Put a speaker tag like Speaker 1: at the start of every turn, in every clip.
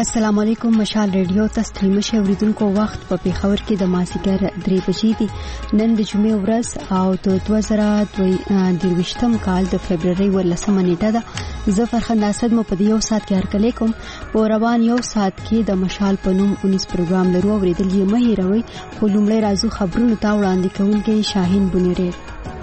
Speaker 1: السلام علیکم. مشال ریډیو ته ستړي اوریدونکو وخت په پیښور کې د مازیګر 3 بجې دي. نن د جمعې ورځ او د 2023م کال د فبرवरी 18 نیټه ده. زه فرخنده اسد مو په یو ساعت کې هرکلی کوم. په روان یو ساعت کې د مشال په نوم 19 پروګرام لرو. اوریدل یې مه هیروئ. خو لومړی راځو خبرونو ته وړاندې کوونکی شاهین بنيري.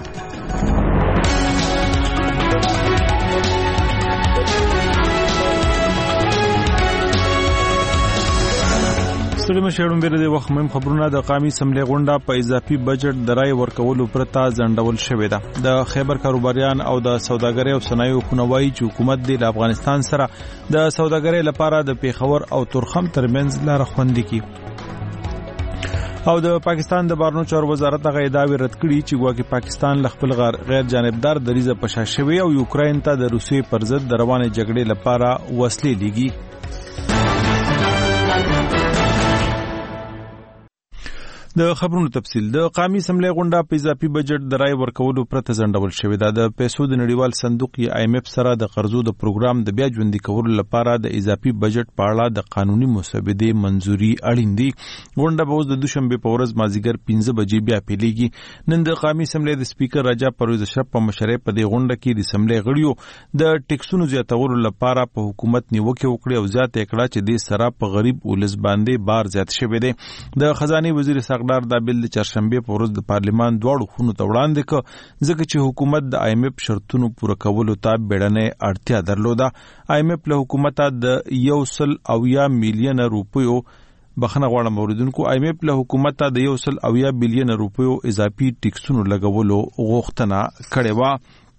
Speaker 2: سړي مشرون بیره د وخت مهم خبرونه. د قومي سملې غونډه په اضافي بجټ د رای ورکولو پرته ځنډول شوې ده. د خیبر کاروباریان او د سوداګرۍ او صنایعو خونوایي چې حکومت د افغانستان سره د سوداګرۍ لپاره د پیښور او تورخم ترمنځ لار خوندي کی. او د پاکستان د بهرنیو چارو وزارت هغه ادعاوې رد کړي چې ګواکې پاکستان له خپل غیر جانبدار دریځه په شا شوی او یوکرين ته د روسیې پر ضد د روانې جګړې لپاره وسلې لیږي. د خبرونو تفصیل. د قومي سملې غونډه په اضافي بجټ د رای ورکولو پرته ځنډول شوې ده. د پیسو د نړیوال صندوق یا IMF سره د قرضو د پروګرام د بیا ژوندۍ کولو لپاره د اضافي بجټ په اړه د قانوني مسودې منزوري اړین دي. غونډه به اوس د دوشنبه په ورځ مازیګر 5 بجې بیا پیلېږي. نن د قومي سملې د سپیکر رجب پرویز اشرف په مشرۍ په دې غونډه کې د سملې غړیو د ټیکسونو زیاتولو لپاره په حکومت نیوکه وکړه او زیاته کړه چې د سره په غریب ولس باندې بار زیات شوی دی. د خزانه وزیر ساقدار د بل د چهارشنبه په ورځ د پارلیمان دواړو خونو ته وړاندې کړ ځکه چې حکومت د IMF شرطونو پوره کولو ته بیړنۍ اړتیا درلوده. IMF له حکومت د 180 میلیون روپیو بخنه غواړم اوریدونکو IMF له حکومت د 180 بلیون روپیو اضافي ټیکسونو لګولو غوښتنه کړې و.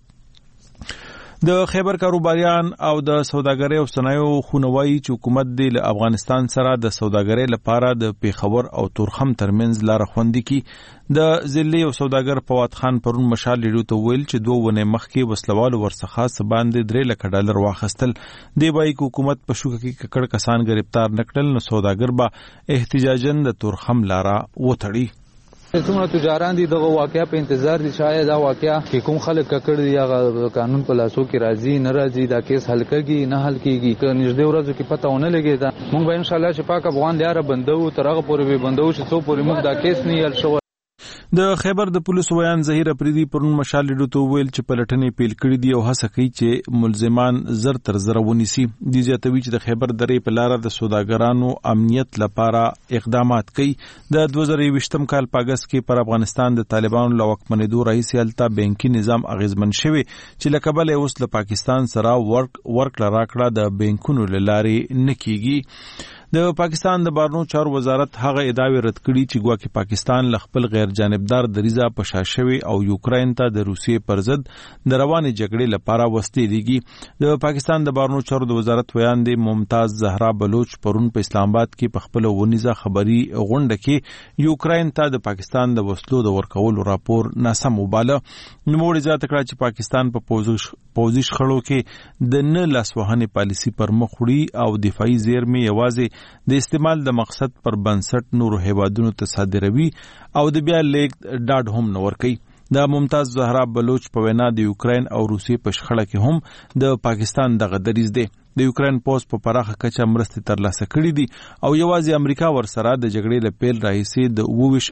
Speaker 2: د خیبر کاروباریان او د سوداګرۍ او صنایعو خونوایي چې حکومت د افغانستان سره د سوداګرۍ لپاره د پیښور او تورخم ترمنځ لار خوندي کی. د ضلعي او سوداګر فواد خان پرون مشال ریډیو ته ویل چې 2 ونه مخکې وسلوالو ورڅخه سباندې $3 لک واخستل. دی بای حکومت په شوکه کې ککړ کسان گرفتار نکړل نو سوداګر به احتجاجاً د تورخم لارا وتړي.
Speaker 3: څومره تجاران دي دغه واقعیا په انتظار دي شاید دا واقعیا کې کوم خلک ککړ دي هغه قانون په لاسو کې راځي نه راځي دا کیس حل کېږي نه حل کېږي که نږدې ورځو کې پته ونه لګي دا موږ به ان شاء الله چې پاک افغان لاره بندو تر هغه پورې به بندو چې څو پورې موږ دا کیس نه حل شو.
Speaker 2: د خیبر د پولیسو ویان ظهیر اپریدي پرون مشال ریډیو ته ویل چې پلټنې پیل کړې دي او هڅه کوي چې ملزمان زر تر زر ونیسي. د زیاتوي چې د خیبر درې په لار د سوداګرانو امنیت لپاره اقدامات کوي. د 2020م کال په اگست کې پر افغانستان د طالبانو له واکمنېدو راهیسې هلته بانکي نظام اغیزمن شوی چې له کبله اوس له پاکستان سره ورکړه راکړه د بانکونو له لارې نه کیږي. د پاکستان د بهرنیو چارو وزارت هغه ادعاوې رد کړي چې ګواکې پاکستان له خپل غیر جانبدار دریځه په شا شوی او یوکرين ته د روسیې پر ضد د روانې جګړې لپاره وسلې لیږي. د پاکستان د بهرنیو چارو د وزارت ویان دی ممتاز زهرا بلوچ پرون په اسلام آباد کې په خپل ونیزه خبري غونډه کې یوکرين ته د پاکستان د وسلو د ورکولو راپور ناسم وباله. نوموړي زیاته کړه چې پاکستان په پوځي شخړو کې د نه لاسوهنې پالیسي پر مخ وړي او دفاعي زیرمې یوازې د استعمال د مقصد پر بنسټ نورو هیوادونو ته صادروي او د بیا لیک ډاډ هم نه ورکوي. د ممتاز زهرا بلوچ په وینا د یوکرين او روسیې په شخړه کې هم د پاکستان دغه دریځ دی. د یوکرين پوز په پراخه کچه مرستې ترلاسه کړې دي او یوازې امریکا ورسره د جګړې له پیل راهیسې د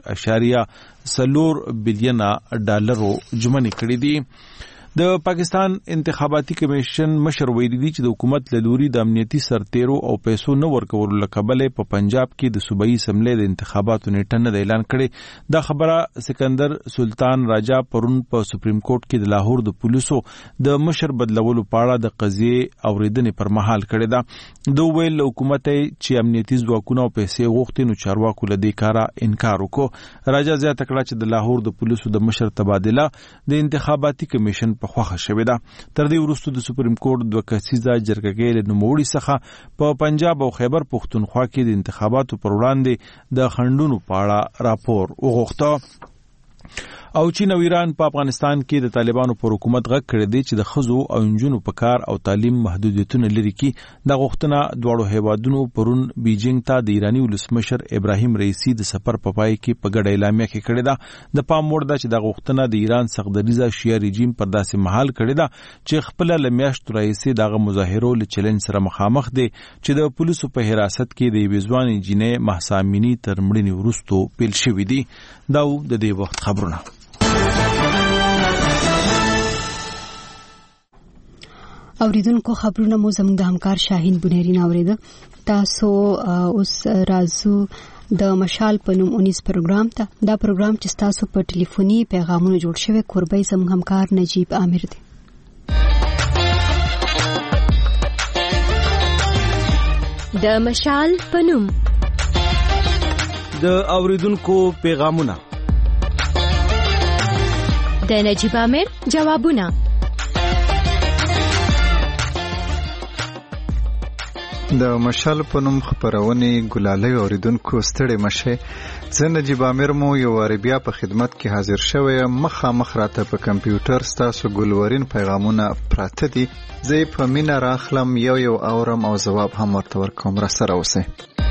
Speaker 2: 22.4 بلیون ډالرو ژمنې کړې دي. د پاکستان انتخاباتي کمیشن مشر ویلي دی چې د حکومت له لوري د امنیتي سرتیرو او پیسو نه ورکولو له کبله په پنجاب کې د صوبایي اسمبلی د انتخاباتو نیټه نه اعلان کړي. دا خبره سکندر سلطان راجا پرون په سپریم کورټ کې د لاهور د پولیسو د مشر بدلولو په اړه د قضیې اوریدنې پر مهال کړي ده. دوی ویل حکومت چې امنیتي ځواکونه او پیسې غوښتي نو چارواکو له دې کاره انکار وکړ. راجا زیاته کړه چې د لاهور د پولیسو د مشر تبادله د انتخاباتي کمیشن په خوښه شوې ده. تر دې وروسته د سپریم کورټ 2 کسیزه جرګه له نوموړي څخه په پنجاب او خیبر پښتونخوا کې د انتخاباتو پر وړاندې د خنډونو په اړه راپور وغوښته. او چین او ایران په افغانستان کې د طالبانو پر حکومت غږ کړی دی چې د ښځو او نجونو په کار او تعلیم محدودیتونه لري کی د غوښتنه دواړو هیوادونو پرون بیجینګ ته د ایرانی ولسمشر ابراهیم رئیسی د سفر په پای کې په ګډه اعلامیه کې کړی ده. د پام وړ ده چې د غوښتنه د ایران سخت-دریزه شیعه رژیم پر داسې مهال کړی ده چې خپل لمیاشت رئیسی دغه مظاهرو له چیلنج سره مخامخ دی چې د پولیسو په حراست کې د ویزوان انجینر مهسا امینی تر مړینې وروسته پیل شوی دی. دا د دې وخت خبرونه.
Speaker 1: اوریدونکو خبرونه مو زموږ د همکار شاهین بنيرین اوریده. تاسو اوس راځو د مشال په نوم 19 پروګرام ته. دا پروګرام چې تاسو په ټلیفوني پیغامونو جوړ شوی قربای زموږ همکار نجیب عامر دی.
Speaker 4: د مشال په نوم
Speaker 5: د اوریدونکو پیغامونه،
Speaker 4: د نجیب عامر جوابونه.
Speaker 6: د مشال په نوم خبرونه ګلالۍ اوریدونکو ستړي مشه. زه نجیب عامر مو یو واری بیا په خدمت کې حاضر شوم. مخامخ راته په کمپیوټر ستاسو ګلورین پیغامونه پراته دي. زه په مینا راخلم یو اورم او جواب هم ورته ورکوم. را سره اوسئ.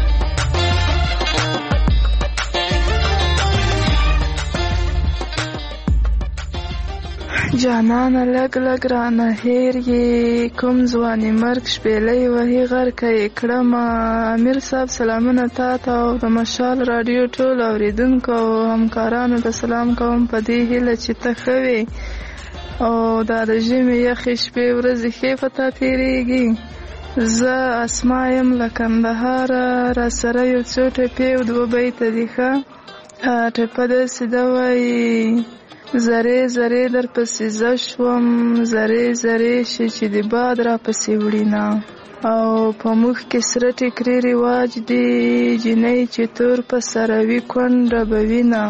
Speaker 7: جانانه لګ لګ رانه هیر یې کوم ځواني مرګ شپېلۍ وهي غرقه یې کړمه. امیر صاحب سلامونه تا ته او د مشال راډیو ټول اوریدونکو او همکارانو ته سلام کوم په دې هیله چې ته ښه وې او دا د ژمي یخې شپې ورځې ښې په تا تېرېږي. زه اسما یم له کندهاره. را سره یو څو ټپې او 2 بیته دي. ښه ټپه داسې ده وایي: زره زره در پسې زشوم، زره زره شي چې د باد را پسې وړینا. او په مخ کې سره ټکري رواج دی، جنۍ چې تور په سروي کونډه به وینا.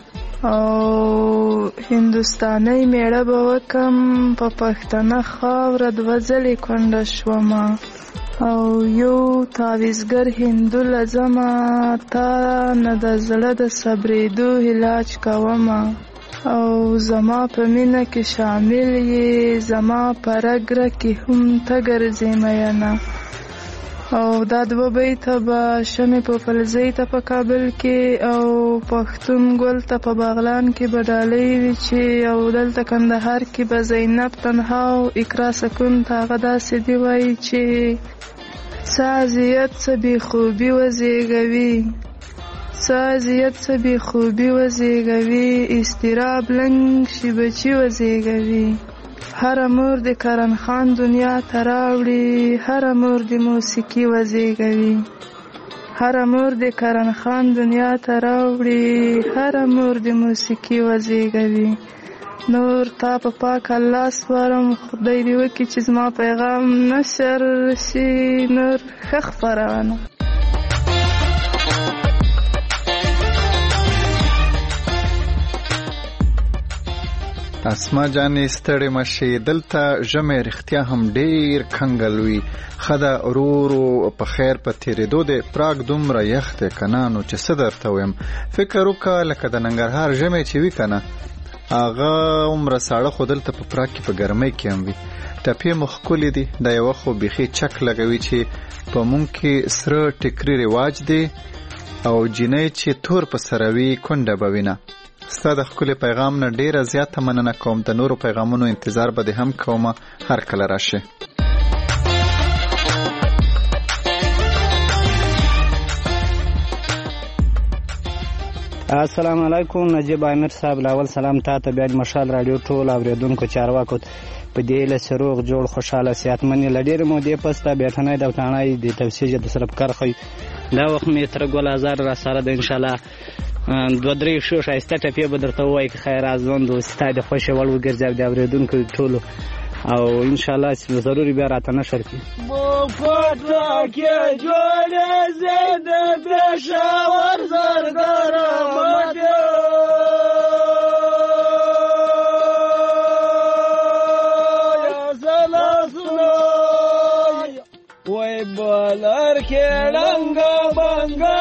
Speaker 7: او هندوستانۍ میړه به وکم، په پښتنه خاوره 2 ځلې کونډه شومه. او یو تعویزګر هندو لزمه، تا نه د زړه د صبرېدو علاج کومه. او زما په مینه کې شامل یې، زما په رګ کې هم ته ګرځې میینه. او دا 2 بیته به شمې په فلزۍ ته په کابل کې، او پښتون ګل ته په باغلان کې به ډالۍ وي چې، او دلته کندهار کې به زینب تنها او اقرا سکون ته هغه داسې دی وایي چې څه اذیت څه بېخوبي وزېږوي، څه اذیت څه بېخوبي وزېږوي، اضطراب لنګ شي بچي وزېږوي. هره مور د کرن خان دنیا ته راوړي، هره مور د موسیقي وزېږوي. هره مور د کرن خان دنیا ته راوړي، هره مور د موسیقي وزېږوي. نور تا په پاک الله سپارم، خدای دې وکړي چې زما پیغام نشر شي. نور ښه خپرونه.
Speaker 6: اسما جانې ستړې مشي. دلته ژمې رښتیا هم ډېر کنګل وي. خدا ورورو په خیر په تیرېدو دی. پراګ دومره یخ دی کنه، نو چې څه درته ویم. فکر وکړه لکه د ننګرهار ژمې چې وي کنه، هغه عمره ساړه خو دلته په پراګ کې په ګرمۍ کې هم وي. ټپې مو ښکلې دي. دا یوه خو بیخي چک لګوي چې په مونږ کې سره ټکري رواج دی، او جنۍ چې تور په سروي کونډه به وینه. ستا د ښکلي پیغام نه ډیره زیاته مننه کوم. د نورو پیغامونو انتظار به دې هم کومه هر کله راشي.
Speaker 8: السلام علیکم نجیب عامر صاحب. لاول سلام تا ته، بیا مشال راډیو ټول اوریدونکو چارواکو په دې له سروغ جوړ خوشاله صحتمن لډیر مو دې پسته بیٹنه د وټانای د توسیج د سرب کرخي. دا وخت می تر ګول هزار را سره د ان شاء الله 2-3 شو شایسته ټپې به درته وایي که خیر ازوند او ستای د خوښ وړ وګرځي د اوریدونکو ټولو، او ان شاء الله ضروري بیا راته نشر کی.
Speaker 9: مو فتح کې جوړه زید پېښور زرګر مده یا زلاسنو وای بالر کې رنگ بنګ '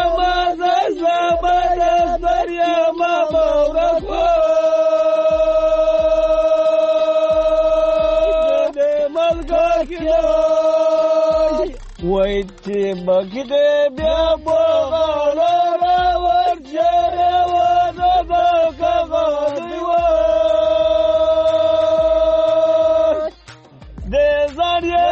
Speaker 9: مکی دې بیا په غاړه راور چېرې ونه ده کغه دیوار دې ځان یې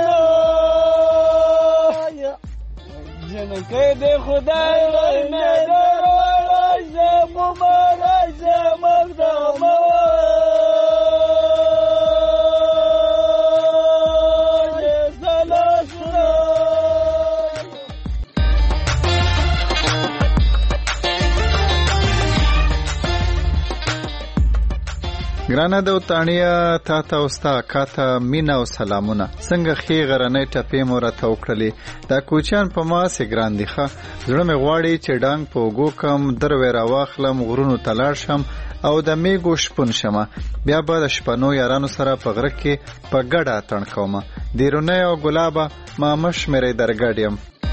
Speaker 9: زړه جنکې دې خدای ورنه راځه مبارک مقدم
Speaker 6: ګرانه د وطانیه تا ته اوستا کاته مینا او سلامونه څنګه خې غرنۍ ټپې مو راته وکړلې دا کوچیان په ما سي ګران دي ښه زړه مې غواړي چې ډانګ په اوږو کم دروې راواخلم غرونو ته لاړ شم او د میږو شپون شمه بیا به د شپنو یارانو سره په غره کې په ګډه اتڼ کومه دیرونی او ګلابه ما مه شمېرئ درګډ یم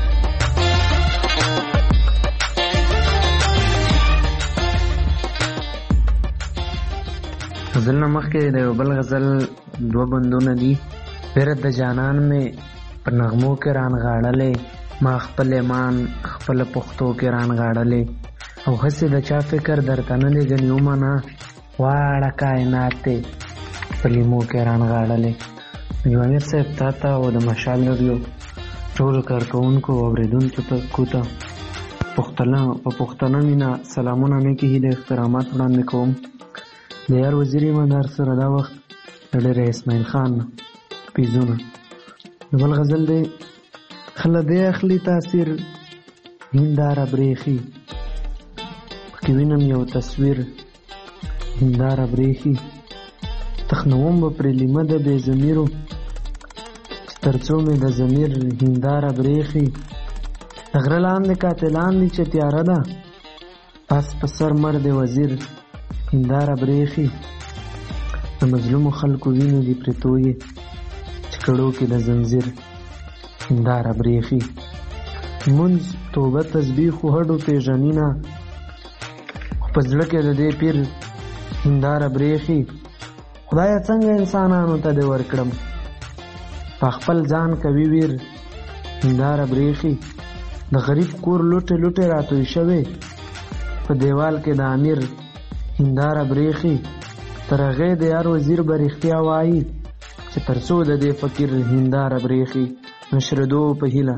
Speaker 10: غزل نه مخکې د یو بل غزل دوه بندونه دي پیرت د جانان مې په نغمو کې رانغاړلې ما خپل ایمان خپل پښتو کې رانغاړلې او هسې د چا فکر درته نه دی ګنې ومنه واړه کائنات دی په لیمو کې رانغاړلې جوامیر صاحب تا ته او د مشال رادیو ټولو کارکوونکو او اورېدونکو ته په پښتنه مینه سلامونه مې کې هیله احترامات وړاندې کوم د یار وزیري مدار سره دا وخت د ډېر اسماعیل خان پیزونه بل غزل دی خله دی اخلي تاثیر هنداره بریخي پکې وینم یو تصویر هنداره بریخي تخنوم به پرې لیمه د بې ضمیرو چې تر څو مې د ضمیر هنداره بریخي د غره لاندې قاتلان دي چې تیاره ده پس په سر مرد وزیر هنداره بریخي د مظلومو خلکو وینو دي پرې تویې چې کړو کې د زنځیر هنداره بریخي منځ توبه تسبیح خو هډو پیژنینا خو په زړه کې د دې پیر هنداره بریخي خدایه څنګه انسانانو ته دې ورکړم په خپل ځان کوي ویر هنداره بریخي د غریب کور لوټې لوټې راتوی شوې په دیوال کې د امیر هنداره بریخي تر هغې د یار وزیر به رښتیا وایي چې تر څو د دې فقیر هنداره بریخي نشردو په هیله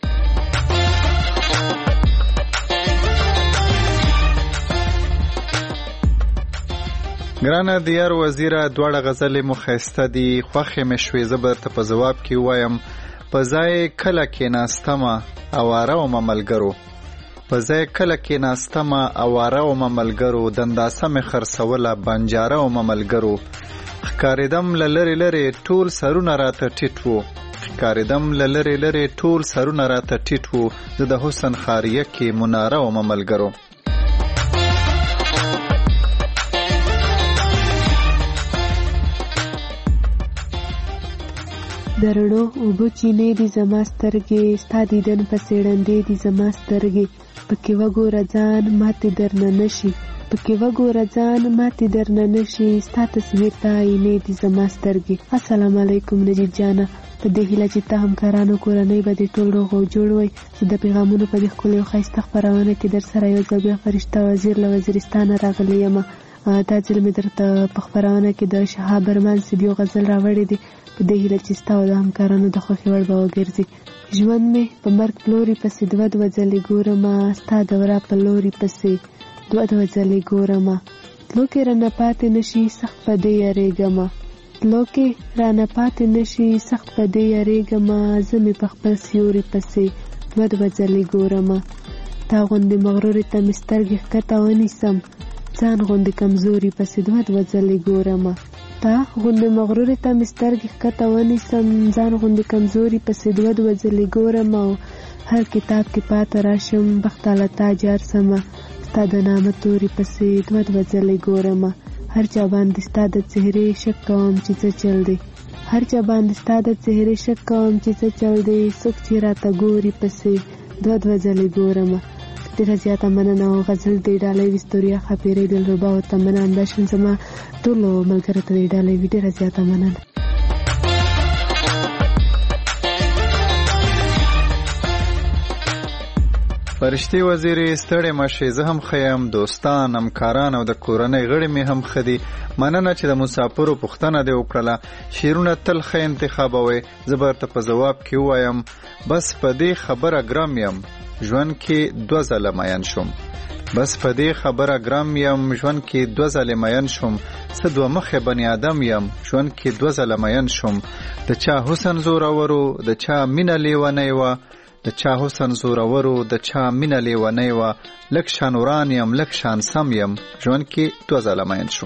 Speaker 6: ګرانه د یار وزیره دواړه غزلې مو ښایسته دي خوښې مې شوې زه به درته په ځواب کې ووایم په ځای کله کېناستمه اواره ومه ملګرو په ځای کله کېناستمه اواره ومه ملګرو دنداسه مې خرڅوله بنجاره ومه ملګرو ښکارېدم له لرې لرې ټول سرونه راته ټیټ وو ښکارېدم له لرې لرې ټول سرونه راته ټیټ وو زه د حسن خاریه کې مناره ومه ملګرو
Speaker 11: درړو اوبو چینې دي زما سترګې ستا دیدن پسې ړندې دي زما سترګې پکې وګوره ځان ماتې درنه نشي پکې وګوره ځان ماتې درنه نشي ستا تصویر ته آینې دي زما سترګې السلام علیکم نجیب جانه په دې هیله چې ته همکارانو کورنۍ به دې ټول روغ او جوړ وئ زه د پیغامونو په دې ښکلې او ښایسته خپرونه کې در سره یو ځل بیا فرشته وزیر له وزیرستانه راغلی یم دا ځل مې درته په خپرونه کې د شهاب برمان صاحب یو غزل راوړی دی په دې هیله چې ستا او د همکارانو د خوښې وړ به وګرځي ژوند مې په مرګ پلوري پسې دوه ځلې ګورمه ستا دوره په لوري پسې دوه ځلې ګورمه تلو کې رانه پاتې نشي سخت په دې یارېږمه تلو کې رانه پاتې نشي سخت په دې یارېږمه زه مې په خپل سیوري پسې دوه ځلې ګورمه تا غوندې مغرورې ته مې سترګې ښکته ونیسم ځان غوندې کمزوري پسې دوه ځلې ګورمه تا غوندې مغرورې ته مې سترګې ښکته ونیسم ځان غوندې کمزوري پسې دوه ځلې ګورم او هر کتاب کې پاته راشم بختاله تا جار سمه ستا د نامه توري پسې دوه ځلې ګورم هر چا باندې ستا د څهرې شک کوم چې څه چل دی هر چا باندې ستا د څهرې شک کوم چې څه چل دی څوک چې راته ګوري پسې دوه ځلې ګورم ډېره زیاته مننه او غزل د ډالۍ ویستوریا خاپیرې دلربا او تمنه همداشان زما ټولو ملګرو ته د ډالۍ وي ډېره زیاته مننه
Speaker 6: فرشتي وزیرې ستړې مشې زه هم خیم دوستان همکاران او د کورنۍ غړي مې هم خدي مننه چې د مسافرو پوښتنه دې وکړله شعرونه تل ښه انتخابوي زه به ورته په ځواب کې ووایم بس په دې خبره ګرم یم ژوند کې 2 ځله مین شوم بس په دې خبره ګرم یم ژوند کې 2 ځله مین شوم څه دوه مخې بني آدم یم ژوند کې 2 ځله مین شوم د چا حسن زورورو د چا مینه لیونی وه د چا حسن زورورو د چا مینه لیونی وه لږ شان وران یم لږ شان سم یم ژوند کې 2 ځله مین شوم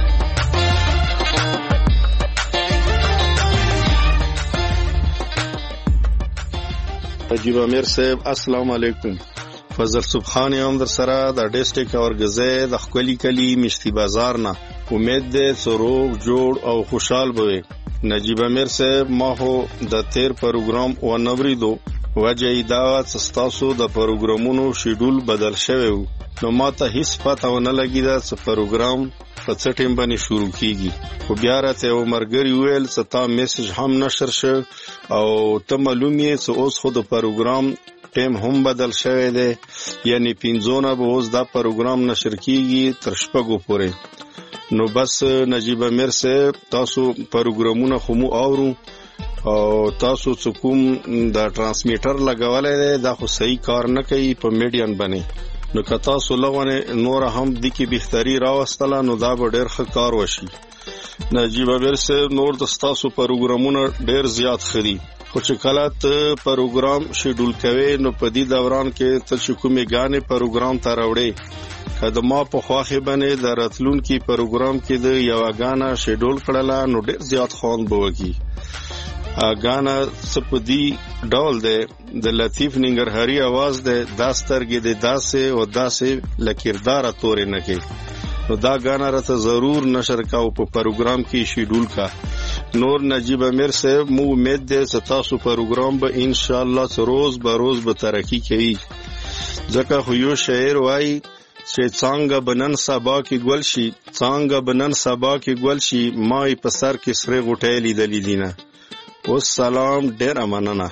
Speaker 12: نجیب امیر صاحب السلام علیکم فضل سبحان یم در سره د ډیسټریکټ اورګزې د خپلی کلی مشتی بازار نه امید دې سروغ جوړ او خوشحال بوي نجیب امیر صاحب ما هو د تیر پروګرام و نوریدو وجه دا تاسو د پروګرامونو شیډول بدل شوی نو ماته هیڅ پته ونه لګی دا چې پروګرام په څه ټیم باندې شروع کیږي خو بیا راته عمرګری ویل چې تا میسج هم نشر شو او ته معلومه چې اوس خو د پروګرام ټیم هم بدل شوی دی یعنی 15 به اوس دا پروګرام نشر کیږي تر شپږو پورې نو بس نجیب امیر صاحب تاسو پروګرامونه خو مو اورو او تاسو څوک دا ترانسمیټر لګولای دی دا خو صحیح کار نه کوي په میډین باندې نو که تاسو لغونه نور هم د کی بهتري راوستله نو دا به ډېر ښه کار وشي نجیب امیر صاحب نور د تاسو پروګرامونه ډېر زیات خري خو چې کله ته پروګرام شیډول کوي نو په دې دوران کې ته چې کومې غانې پروګرام ته راوړې کله ما په خواخې باندې د راتلون کې پروګرام کې د یو غانا شیډول کړله نو ډېر زیات خوان بوږي غانا سپدی ډول ده د لطیف ننګرهاري आवाज ده داسترګې د داسې او داسې لکیردار تورې نه کې نو دا غانا راته ضرور نشر کاو په پروګرام کې شیډول کا نور نجیب امیر صاحب مو امید ده چې تاسو پروګرام به ان شاء الله روز به روز به ترقی کوي ځکه خو یو شاعر وایي چې څنګه بنن سبا کې ګل شي څنګه بنن سبا کې ګل شي مای په سر کې سره غټې لیدلې دینه والسلام ډیر مننه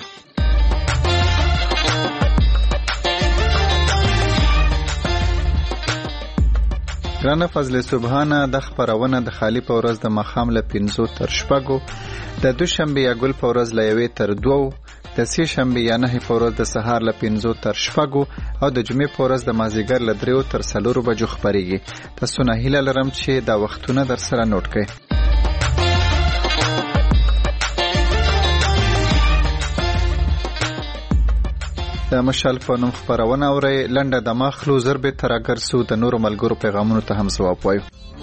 Speaker 6: ګرانه فضل سبحانه د خبرونه د خالی په ورځ د مخام له 5 تر شپږو د دوشنبه یا ګل په ورځ له 1 تر 2 د سې شنبه یا نه په ورځ د سهار له 5 تر شپږو او د جمعې په ورځ د مازیګر له 3 تر 4 بجو خبريږي تاسو نه هیله لرم چې دا وختونه در سره نوٹ کړئ د مشال په نوم خبرونه اوري لنډه د مخلو ضرب تر اگر سو د نورو ملګرو پیغامونو ته هم ځواب وایو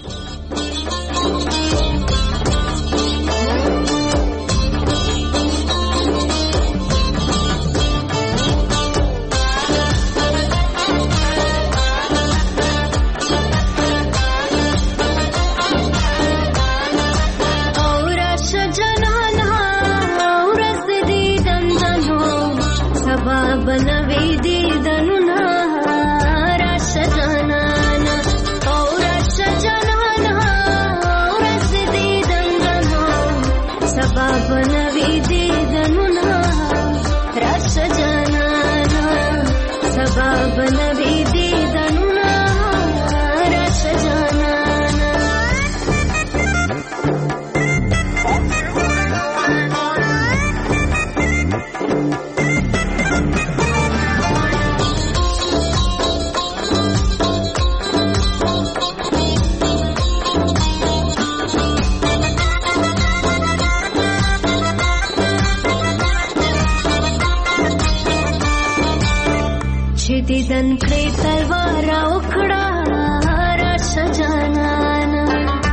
Speaker 13: دیدن کړی تلوار وکړه راشه جانانا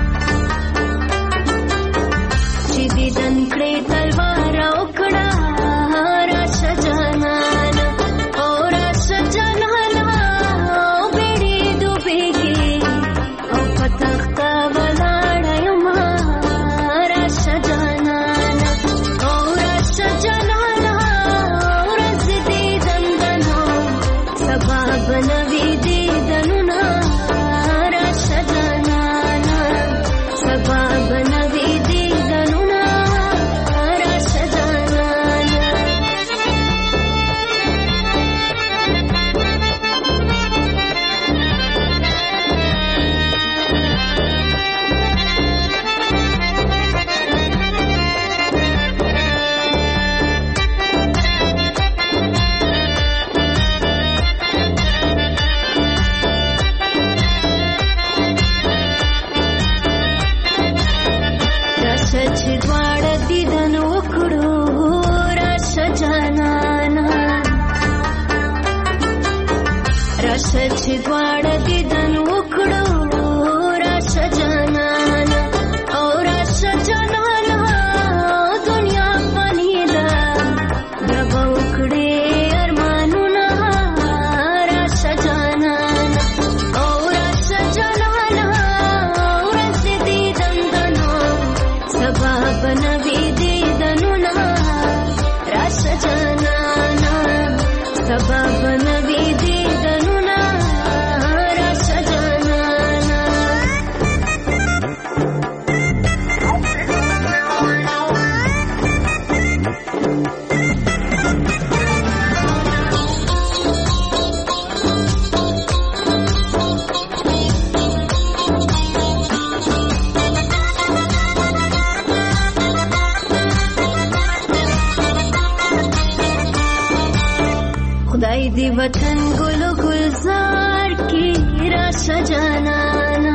Speaker 13: چې دیدن کړی تلوار وکړه راشه جانانا او راشه جانانا او بیړې دوبېږي او په تخته ولاړه یم راشه جانانا او راشه جانانا ورځ دې دندنو سبا بنوي वतन गुल गुलजार की राशा जनाना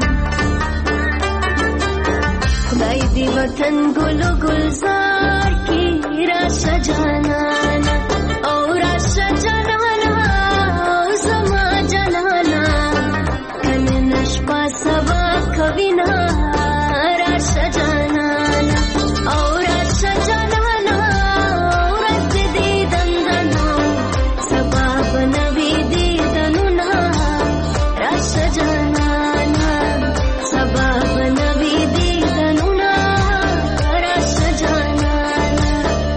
Speaker 13: खुदाई दी वतन गुल गुलजार की राशा जनाना और राशा जनाना समा जनाना कन नशपा सवा कविना राशा जनाना और राशा जनाना रत दी दंदना सबब नबी दी दनुना राशा जनाना सबब नबी दी दनुना राशा जनाना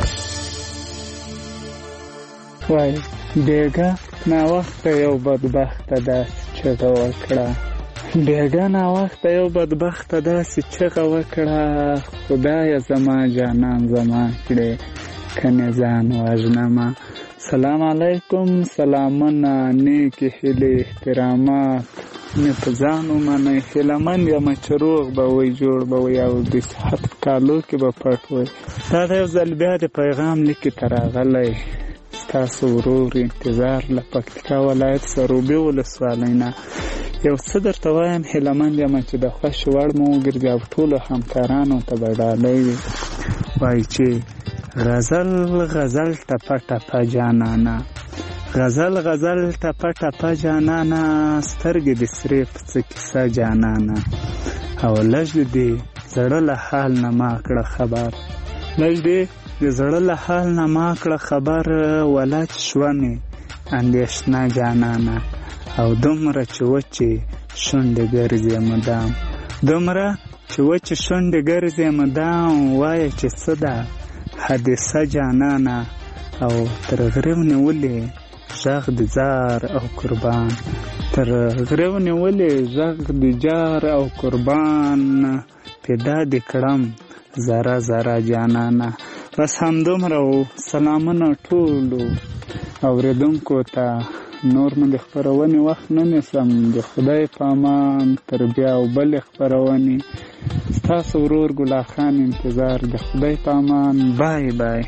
Speaker 14: وای بیګا نا وخت یو بدبخت داس چغه وکړه بیګا نا وخت یو بدبخت داس چغه وکړه خدای زما جانان زما کړه کنه ځان واجنما سلام علیکم سلامونه نیک هله احترامات نه پزانو منه هلمن یا مچروغ به وی جوړ به وی او د صحت کالو کې به پټ وي دا د ځل بیا د پیغام لیکي تراغلی تاسو ورور انتظار له پکتیکا ولایت سروبي ولسوالینا یو څه درته وایم هلمند یم چې د خوښ وړ مو وګرځي او ټولو همکارانو ته به ډالۍ وي وایي چې غزل غزل ټپه ټپه جانانا غزل غزل ټپه ټپه جانانا سترګې د سرې په څه کیسه جانانا او لږ دې زړه له حال نه ما کړه خبر لږ دې د زړه له حال نه ما کړه خبر ولا چې شوه مې اندېښنه جانانه او دومره چې وچې شونډې ګرځې مدام دومره چې وچې شونډې ګرځې مدام وایه چې څه ده حادثه جانانه او تر غریو نیولې غږ د زار او قربان تر غریو نیولې غږ د جار او قربان پیدا دې کړم زره زره جانانه بس همدومره و سلامونه ټولو اورېدونکو ته نور مې د خپرونې وخت نه نیسم د خدای په امان تر بیا او بلې خپرونې ستاسو ورور ګلا خان انتظار د خدای په امان بای بای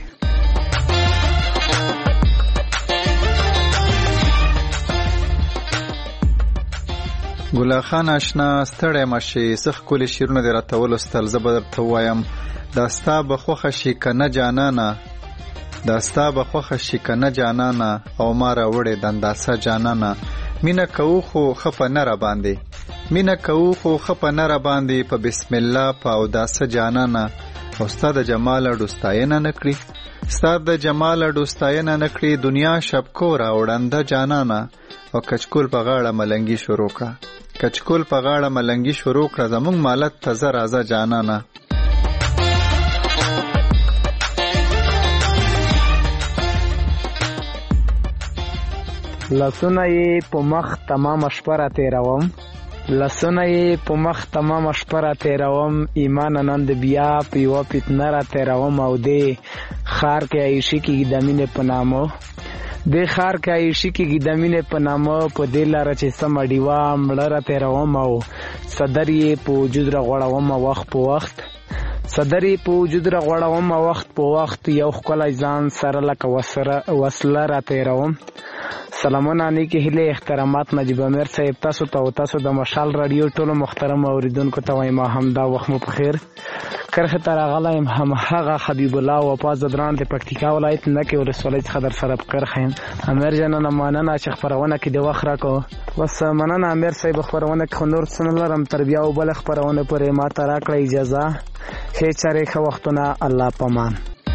Speaker 6: ګلا خان آشنا ستړی مشي څه ښکلي شعرونه دې راته ولوستل زه به درته ووایم دا ستا به خوښه شي که نه جانانه دا ستا به خوښه شي که نه جانانه او ما راوړې د انداسه جانانه مینه کوو خو ښه په نه راباندې مینه کوو خو ښه په نه راباندې په بسم الله په اوداسه جانانه او ستا د جمال اډو ستاینه نه کړي ستا د جمال اډو ستاینه نه کړي دنیا شبکوره وړنده جانانه او کچکول په غاړه ملنګي شروع کړه کچکول په غاړه ملنګي شروع کړه زمونږ مالت ته زه راځه جانانه
Speaker 15: لاسونه یې په مخ تمام شپه را تیروم لاسونه یې په مخ تمام شپه را تیروم ایمان نن د بیا په یوه فتنه را تیروم او دې ښار کې عیشي کېږي د مینې په نامه دې ښار کې عیشي کېږي د مینې په نامه په دې لاره چې سمه ډیوه مړه را تیروم او صدر یې په وجود را غوړوم وخت په وخت صدر یې په وجود را غوړوم وخت په وخت یو ښکلی ځان سره لکه وسله را تیروم سلامونه نیکې هیلې احترامات نجیب امیر صاحب تاسو ته او تاسو د مشال راډیو ټولو محترم اوریدونکو ته وایم همدا وخت مو په خیر کرښې ته راغلی یم همهغه حبیب الله وفا زدران د پکتیکا ولایت نکې ولسوالۍ څخه در سره په کرښه یم امیر جانانه مننه چې خپرونه کې د وخت راکړو بس مننه امیر صاحب خپرونه کې خو نور څه نه لرم تر بیا او بله خپرونه پورې ما ته راکړه اجازه ښې چارې ښه وختونه الله پامان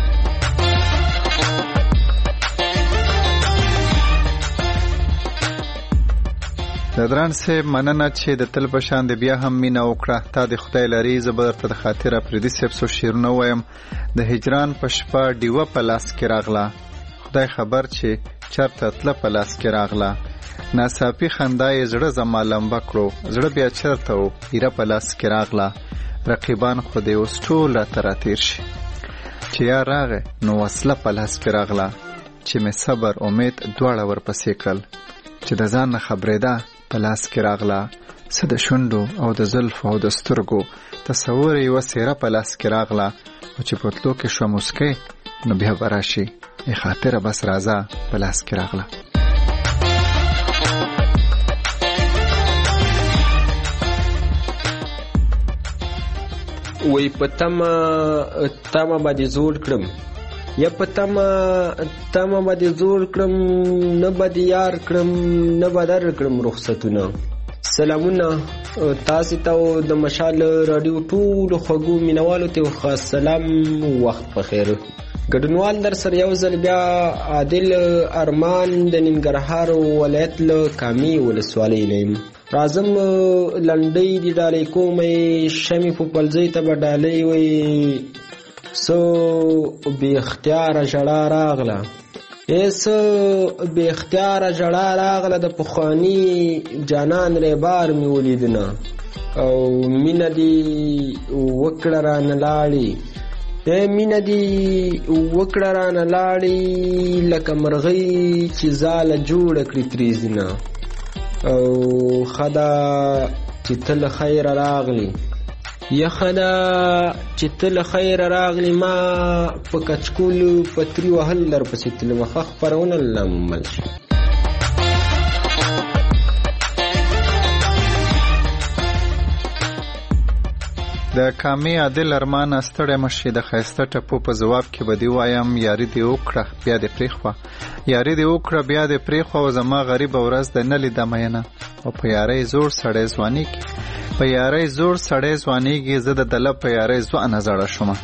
Speaker 6: د دران صاحب مننه چې د تل په شان د بیا هم مینه وکړه تا د خدای لري زه به درته د خاطره پردي صاحب څو شعرونه ووایم د هجران په شپه ډیوه په لاس کې راغله خدای خبر چې چېرته تله په لاس کې راغله ناڅاپي خندا یې زړه زما لمبه کړو زړه بیا چېرته و ایره په لاس کې راغله رقیبان خو دې اوس ټول راته راتېر شي چې یا راغی نو وسله په لاس کې راغله چې مې صبر امید دواړه ورپسې کړل چې د ځان نه خبرېده په لاس کې راغله څه د شونډو او د زلفو او د سترګو تصور یوه څېره په لاس کې راغله او چې په تلو کې شوه مسکۍ نو بیا به راشي ای خاطره بس راځه په لاس کې راغله
Speaker 16: وای په تمه باندې زوړ کړم یا په تمه باندې زوړ کړم نه باندې یار کړم نه به در کړم رخصتونه. سلامونه تاسو ته د مشال رادیو ټولو خوږو مینوالو ته خاص سلام، وخت په خیر. ګډونوال در سره یو ځل بیا عادل ارمان د ننګرهار ولایت له کامي ولسوالۍ نه یم. راځم لنډۍ دې ډالۍ کومې شمې په پلځۍ ته به ډالۍ وي سو بې اختیاره ژړا راغله بې اختیاره ژړا راغله د پخواني جانان ریبار مې ولیدنه او مینه دې وکړه رانه لاړې مینه دې وکړه رانه لاړې لکه مرغۍ چې ځاله جوړه کړي تریزنه او خدا چې ته له خیره راغلی یا خدا چې ته له خیره راغلی ما په کچکولو پتري وهل درپسې تلمه ښه خپرونه لامل شي.
Speaker 6: د کامي عادل ارمان ستړی مشي د ښایسته ټپو په ځواب کې به دې وایم یاري دې وکړه بیا دې پرېښوه یاري دې وکړه بیا دې پرېښوه او زما غریبه ورځ د نه لیده مینه او په یارۍ زوړ سړی ځوانېږي په یارۍ زوړ سړی ځوانېږي زه د دله په یارۍ ځوانه زړه شومه.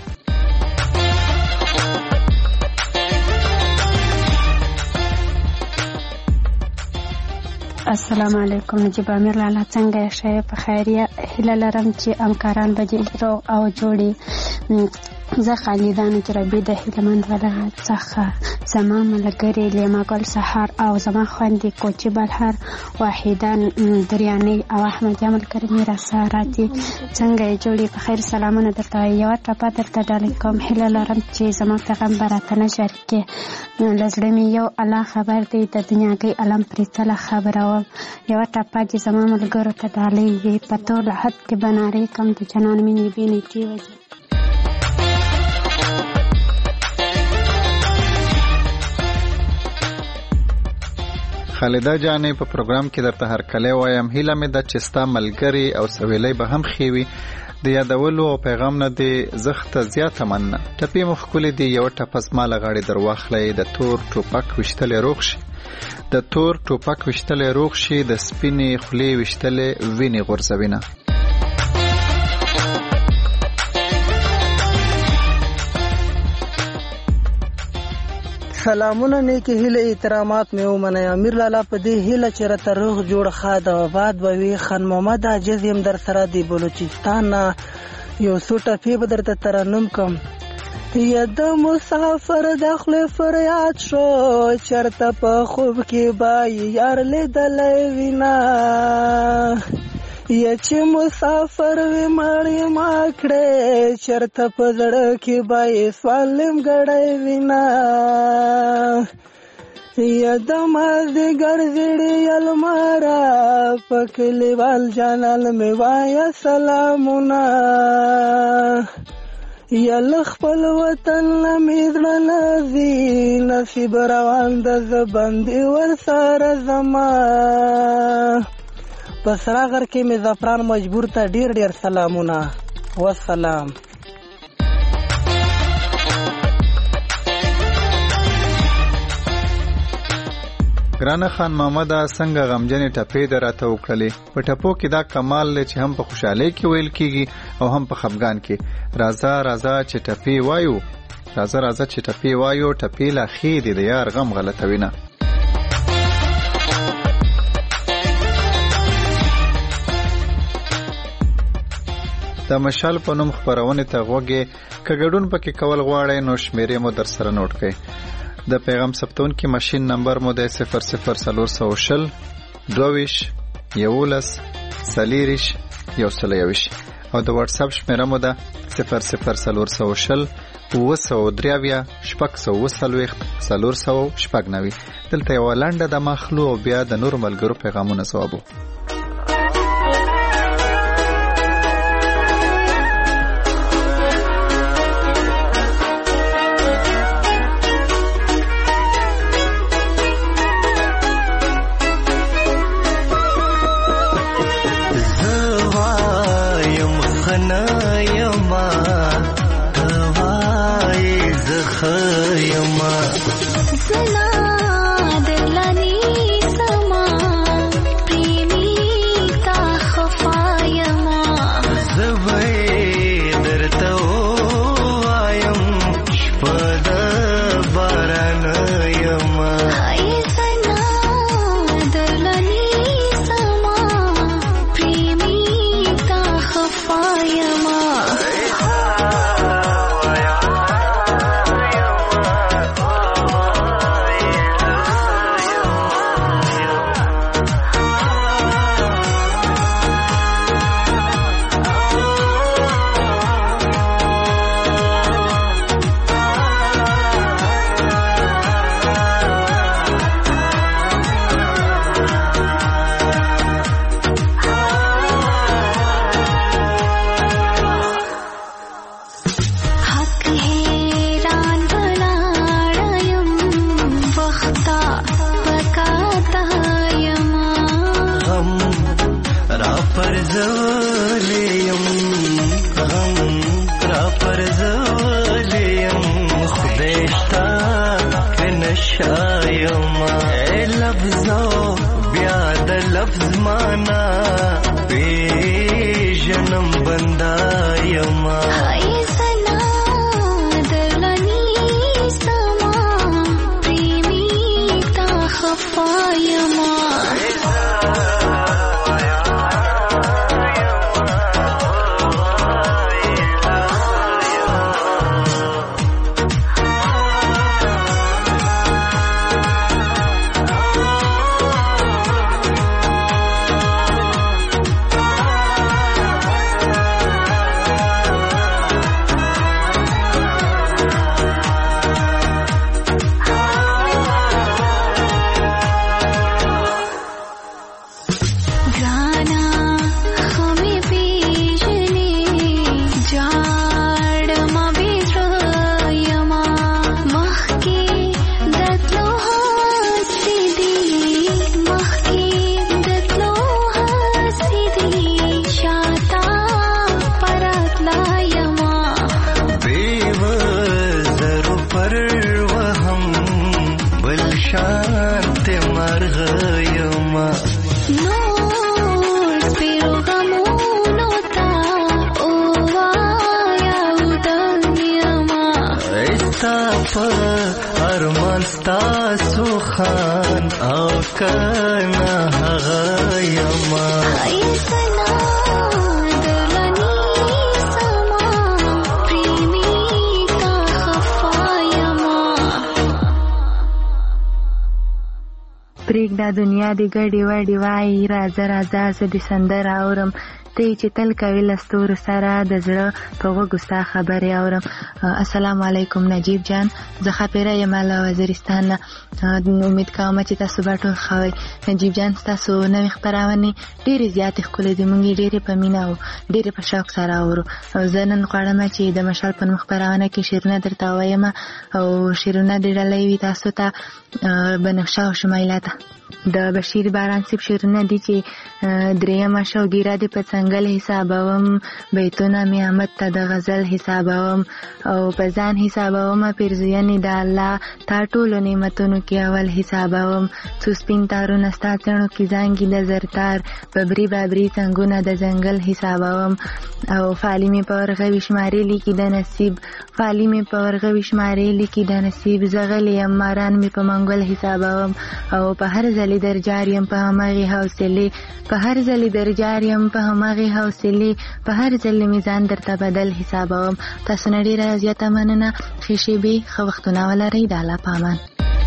Speaker 17: السلام علیکم نجیب امیر لالا څنګه یې په خیریه هیله لرم چې همکاران به دې روغ او جوړي. زه خالدان جرابي د هلمند ولایت څخه زما ملګري لیما ګل سهار او زما خویندې کوچي بلهر واحدان دریانۍ او احمد یامل کریمي راساراتي څنګه یې جوړي په خیر سلامونه درته یوه ټپه درته ډالۍ کوم. هیله لرم چې زما پیغام به راته نه شریکې له زړه مې یو الله خبر دی د دنیاګۍ علم پرېتله خبروم یوه ټپه دې زما ملګرو ته ډالۍ وي په ټول حد کې به نارې کم د جنان مینې بې نیټې وجې.
Speaker 6: خالده جانې په پروګرام کې درته هرکلی وایم هیله مې ده چې ستا ملګري او سویلی به هم ښې وي د یادولو او پیغام نه دې زخته زیاته مننه. ټپې مو ښکلې دي یوه ټپه زما له غاړې در واخلی د تور ټوپک ویشتلی روغ شي د تور ټوپک ویشتلی روغ شي د سپینې خولې ویشتلی وینې غورځوینه.
Speaker 18: سلامونه نیکی هیله احترامات مې ومنئ. امیر لالا په دې هیله چې راته روغ جوړ ښاد او آباد به وي. خان محمد عاجز یم در سره د بلوچستان نه یو څو ټپې به درته ترنم کړم. یا د مسافر د خولې فریاد شو چېرته په خوب کې به یار لیدلی وینه یا چې مسافر وي مړی ما کړې چېرته په زړه کې به یې سوالم ګړی وینه یا د مازدیګر زیړې الماره په کلیوال جانان مې وایه سلامونه یا له خپل وطن نه مې زړه نه ځي نصیب روان د زه بندې ورسره زما په سره غر کې مې زعفران مجبور ته ډېر ډېر سلامونه والسلام.
Speaker 6: ګرانه خان محمده څنګه غمجنې ټپې دې راته وکړلې. په ټپو کې دا کمال دی چې هم په خوشحالۍ کې ویل کېږي او هم په خفګان کې. راځه راځه چې ټپې وایو راځه راځه چې ټپې وایو ټپې لا ښې دي د یار غم غلطوینه. د مشال په نوم خپرونې ته غوږې که ګډون پکې کول غواړئ نو شمیرې مو در سره نوټ کړئ. د پیغام ثبتونکي ماشین نمبر مو د 00420 22 11 40 121 او د واتس اپ شمیره مو ده 00420 903 490 دلته یو لنډه د مخلو او بیا د نور ملګرو پیغامونه ځوابو.
Speaker 19: زوایم خنایما خیما
Speaker 13: زنا دلانی سما پریمی تا خفایما
Speaker 19: زبای درته وایم شپه د باران یما
Speaker 13: زنا دلانی سما پریمی تا خفایما
Speaker 19: ارمان ستاسو خان او کنا غیما
Speaker 13: زنا دلانی سما پریمی تا خفایما
Speaker 20: پریږده دنیا دی ګډې وډې وایي راځه راځه زه دې سندره اورم ته چې تل کوي له ستورو سره د زړه په غوږو ستا خبرې اورم. السلام علیکم نجیب جان، زه ښاپیره یم له وزیرستان نه. امید کوم چې تاسو به ټول ښه وئ. نجیب جان ستاسو نوې خپرونې ډېرې زیاتې ښکلې دي، موږ یې ډېرې په مینه او ډېرې په شوق سره اورو. زه نن غواړم چې د مشال په نوم خپرونه کې شعرونه درته ووایم او شعرونه دې ډالۍ وي تاسو ته بنفشه او شمایله ته. د بشیر باران صاحب شعرونه دي چې درېیمه شوګیره دې په څنګل حسابوم، بیتونه مې احمد ته د غزل حسابوم او په ځان حسابوم، پیرزوینې د الله تا ټولو نعمتونو کې اول حسابوم. څو سپین تارونه ستا څڼو کې زانګي د زرتار، ببري بابري څنګونه د ځنګل حسابوم او فالي مې په ورغوي شمارې لیکي د نصیب، فالي مې په ورغوي شمارې لیکي د نصیب، زغلې یم ماران مې په منګل حسابوم او په هر ځلې درجار یم په همغې حوصلې، په هر ځلې درجار یم په همغې حوصلې، په هر ځلې مې ځان درته بدل حسابوم. تاسو نه ډېره زیاته مننه، ښې شېبې ښه وختونه ولرئ. د الله په امان.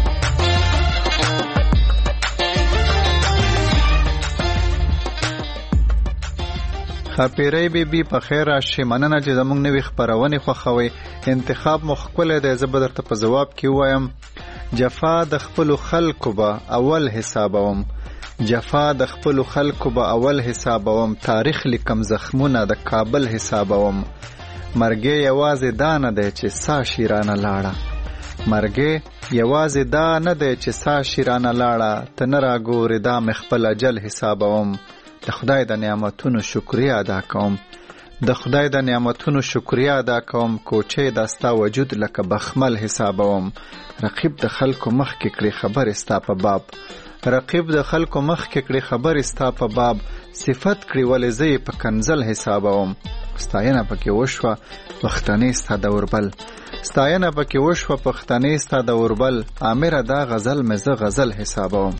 Speaker 6: خاپیرۍ بیبي په خیر راشي، مننه چې زموږ نوې خپرونې خوښوئ. انتخاب مو ښکلی دی، زه به درته په ځواب کې ووایم جفا د خپلو خلکو به اول حسابوم، جفا د خپلو خلکو به اول حسابوم، تاریخ لیکم زخمونه د کابل حسابوم. مرګې یوازې دا نه دی چې سا شیرانه لاړه، مرګې یوازې دا نه دی چې سا شیرانه لاړه، ته نه راګورې دا مې خپل اجل حسابوم. د خدای د نعمتونو شکریه ادا کوم. د خدای د نعمتونو شکریا ادا کوم، کوچې د ستا وجود لکه بخمل حسابوم. رقیب د خلکو مخ کې کړي خبر استا په باب، رقیب د خلکو مخ کې کړي خبر استا په باب. صفت کړي ولې زه په کنزل حسابوم. ستاینه پکې وشوه پښتنې ستا د اوربل، ستاینه پکې وشوه پښتنې ستا د اوربل. امره دا غزل مې زه غزل حسابوم.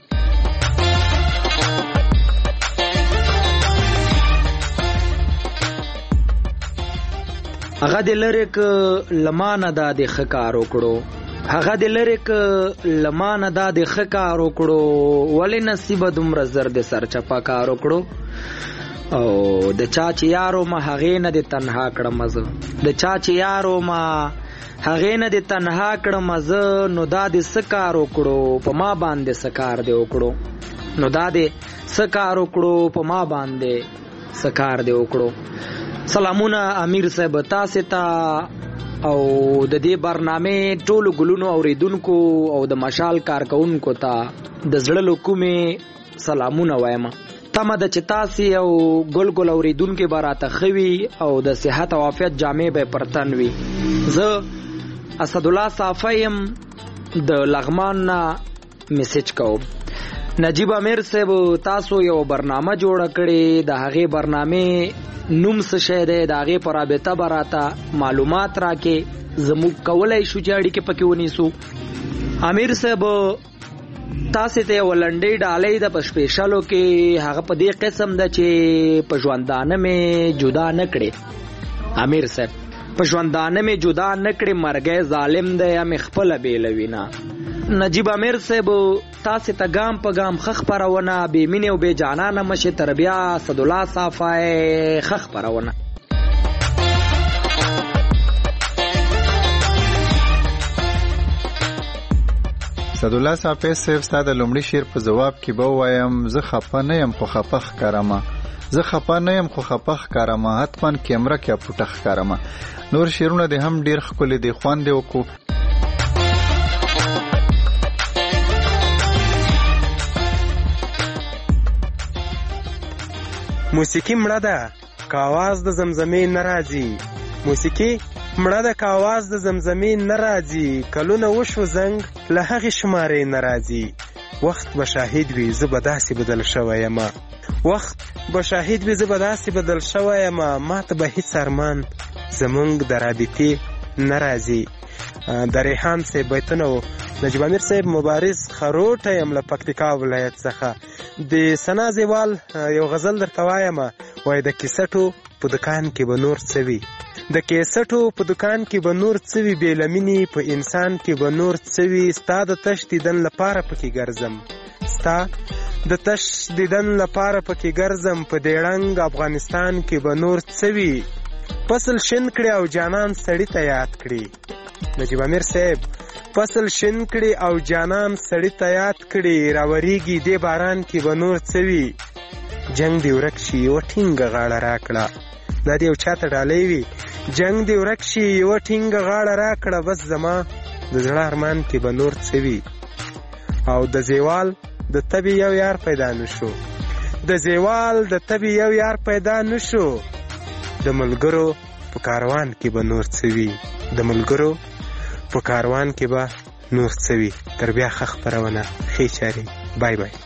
Speaker 21: هغه د لریک لمانه دا د خکار وکړو، هغه د لریک لمانه دا د خکار وکړو. ولې نصیب دومره زر د سر چپا کار وکړو. او د چا چې یارو ما هغې نه د تنها کړم زه، د چا چې یارو ما هغې نه د تنها کړم زه. نو دا د څه کار وکړو په ما باندې څه کار دی وکړو، نو دا د څه کار وکړو په ما باندې څه کار دی وکړو. سلامونه امیر صاحب تاسې ته او د دې برنامې ټولو ګلونو اوریدونکو او د مشال کارکونکو ته د زړه له کومې سلامونه وایم. تمه ده چې تاسې او ګل ګل اوریدونکي به راته ښه وي او د صحت او عافیت جامې به پر تن وي. زه اسدالله صافی یم د لغمان نه میسج کوم. نجیب امیر صاحب تاسو یو برنامه جوړه کړې، د هغې برنامې نوم څه شی دی، د هغې په رابطه به راته معلومات راکې، زموږ کولی شو چې اړیکې پکې ونیسو. امیر صاحب تاسې ته یو لنډۍ ډالۍ ده په سپیشلو کې، هغه په دې قسم ده چې په ژوندانه مې جدا نه کړې. امیر صاحب په ژوندانه مې جدا نه کړې، مرګی ظالم دی یا مې خپله بېلوي نه. نجیب امیر صاحب تاسې ته ګام په ګام ښه خپرونه، بې مینې او بې جانانه مشې تر بیا اسدالله صافی ښه خپرونه.
Speaker 6: اسدالله صافی صاحب ستا د لومړي شعر په ځواب کې به ووایم زه خفه نه یم خو خفه ښکارمه، زه خفه نه یم خو خفه ښکارمه، حتما کیمره کې پټه ښکارمه. نور شعرونه دې هم ډېر ښکلي دي، خوند دې وکړو.
Speaker 22: موسیقي مړه ده که آواز د زمزمې نه راځي، موسیقي مړه ده که آواز د زمزمې نه راځي. کلونه وشو زنګ له هغې شمارې نه راځي. وخت به شاهد وي زه به داسې بدل شوی یم، وخت به شاهد وي زه به داسې بدل شوی یم. ما ته به هیڅ ارمان زمونږ د رابطې نه راځي. د ریحان صاحب بیتونه و. نجیب امیر صاحب مبارز خروټه یم له پکتیکا ولایت څخه. د ثنا زیوال یو غزل درته وایم، وایي د کیسټو په دکان کې به نور څه وي، د کیسټو په دکان کې به نور څه وي، بې له مینې په انسان کې به نور څه وي. ستا د تش دیدن لپاره پکې ګرځم، ستا د تش دیدن لپاره پکې ګرځم، په دې ړنګ افغانستان کې به نور څه وي. فصل شین کړي او جانان سړی ته یاد کړي. نجیب امیر صاحب فصل شین کړي او جانان سړی ته یاد کړي، راوریږي دې باران کې به نور څه وي. جنگ دې ورک شي یوه ټینګه غاړه راکړه، دا دې یو چاته ډالۍ وي. جنگ دې ورک شي یوه ټینګه غاړه راکړه، بس زما د زړه ارمان کې به نور څه وي. او د زیوال د تبې یو یار پیدا نشو، د زیوال د تبې یو یار پیدا نشو. د ملګرو په کاروان کې به نور څه وي، د ملګرو په کاروان کې به نور څه وي. تر بیا ښه خپرونه، ښې چارې، بای بای.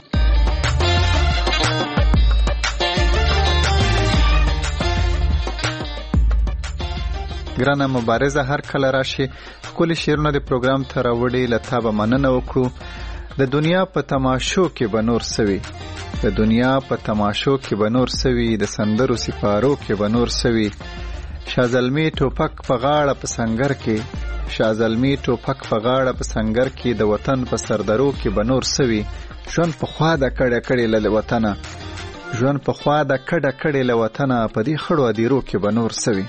Speaker 6: ګرانه مبارزه هر کله راشي ښکلي شعرونه د پروګرام ته راوړي، له تا به مننه وکړو. د دنیا په تماشو کې به نور څه وي، د دنیا په تماشو کې به نور څه وي، د سندرو سپارو کې به نور څه وي. شازلمی ټوپک په غاړه په سنگر کې، شازلمی ټوپک په غاړه په سنگر کې، د وطن په سردرو کې به نور څه وي. ژوند په خوا د کډه کړې له وطنه، ژوند په خوا د کډه کړې له وطنه، په دې خړو ادیرو کې به نور څه وي.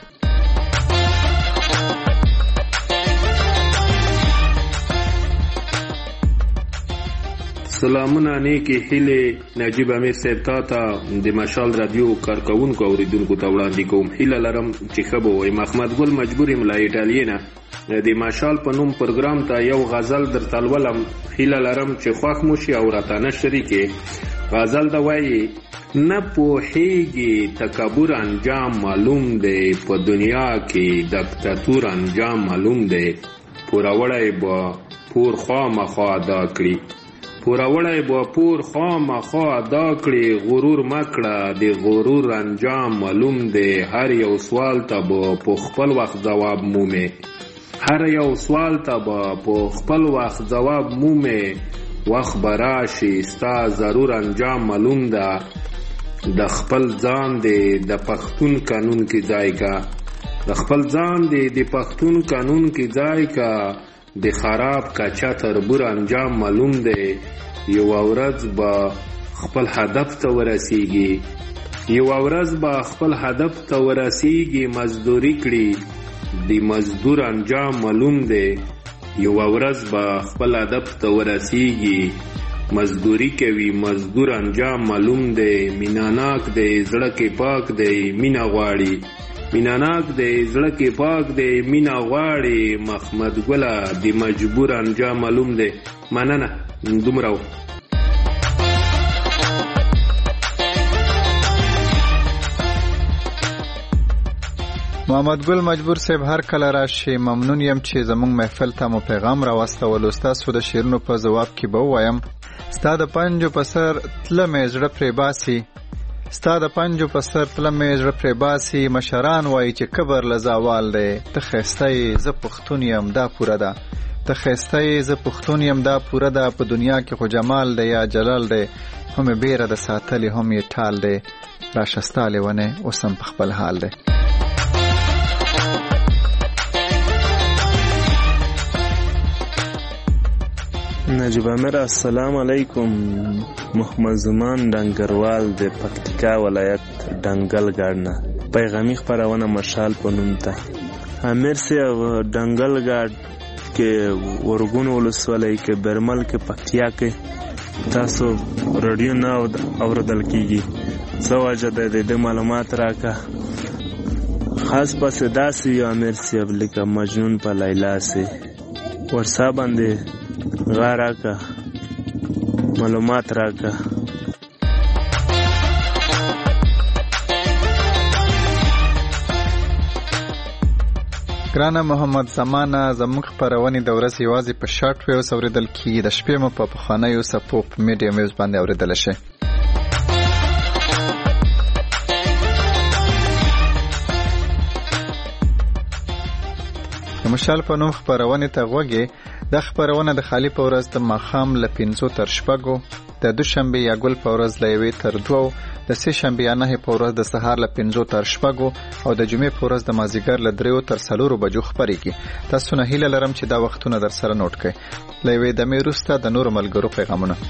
Speaker 23: سلامونه نیکی هیله نجیب امیر صاحب تا د مشال رادیو کارکونکو اوریدونکو ته وړاندې کوم. هیله لرم چې ښه به وای. محمد ګل مجبور یم له ایټالیا نه د مشال په نوم پروګرام ته یو غزل درته لولم. هیله لرم چې خوښ مو شي او راته نه شریکې. غزل دا وایي نه پوهیږي تکبر انجام معلوم دی په دنیا کې دکتاتور انجام معلوم دی پوروړی به پور خامخا ادا کړي پوروړی به پور خامخا ادا کړي غرور مکړه د غرور انجام معلوم دی هر یو سوال ته به په خپل وخت جواب مومې هر یو سوال ته به په خپل وخت جواب مومې وخت به راشي ستا ضرور انجام معلوم ده د خپل ځان دی د پښتون قانون کې ځای کا د خپل ځان دی د پښتون قانون کې ځای کا د خراب کچا تربور انجام معلوم دی یو ورځ به خپل هدف ته ورسیږي یو ورځ به خپل هدف ته ورسیږي مزدوري کړي د مزدور انجام معلوم دی یو ورځ به خپل هدف ته ورسیږي مزدوری کوي مزدور انجام معلوم دی میناناک دی زړه کې پاک دی مینا غواړي میناناک دی زړه کې پاک دی مینا غواړي محمد ګله د مجبور انجام معلوم دی مننه دومره
Speaker 6: محمد ګل مجبور صاحب هر کله راشي ممنون یم چې زموږ محفل ته مو پیغام راوستولو ستاسو د شعرونو په ځواب کې به ووایم ستا د پنجو په سر تله مې زړه پرې باسي ستا د پنجو په سر تله مې زړه پرې باسي مشران وایي چې کبر له زوال دی ته ښایسته یې زه پښتون یم دا پوره ده ته ښایسته یې زه پښتون یم دا پوره ده په دنیا کې خو جمال دی یا جلال دی هم یې بیره د ساتلې هم یې ټال دی راشه ستا لیونی اوس هم په خپل حال دی
Speaker 1: نجیب امیر السلام علیکم محمد زمان ډنګروال د پکتیکا ولایت ډنګل ګاډ نه پیغامي خپرونه مشال په نوم ته امیر صاحب ډنګل ګاډ کې ورګون ولسوالۍ کې برمل کې پکتیا کې تاسو رادیو نه اوریدل کیږي څه وجه ده د معلومات راکا خاص پس داسې یو امیر صاحب لیکه مجنون په لیلا سي ورسا باندې غار راکا معلومات راکا
Speaker 6: ګرانه محمد زمانه زموږ خپرونې د ورځې یوازې په شارټ ویوز اورېدل کیږي د شپې مو په پخوانیو څپو په میډیم ویوز باندې اورېدلی شي د مشال په نوم خپرونې ته غوږې دا خپرونه د خالي په ورځ د ماښام له 5 تر 6 د دوشنبې یا ګل په ورځ له 1 تر 2 د سه شنبې یا 9 په ورځ د سهار له 5 تر 6 او د جمعې په ورځ د مازیګر له 3 تر 4 بجو خپرېږي تاسو نه هیله لرم چې دا وختونه در سره نوٹ کړئ له یوې دمې وروسته د نورو ملګرو پیغامونه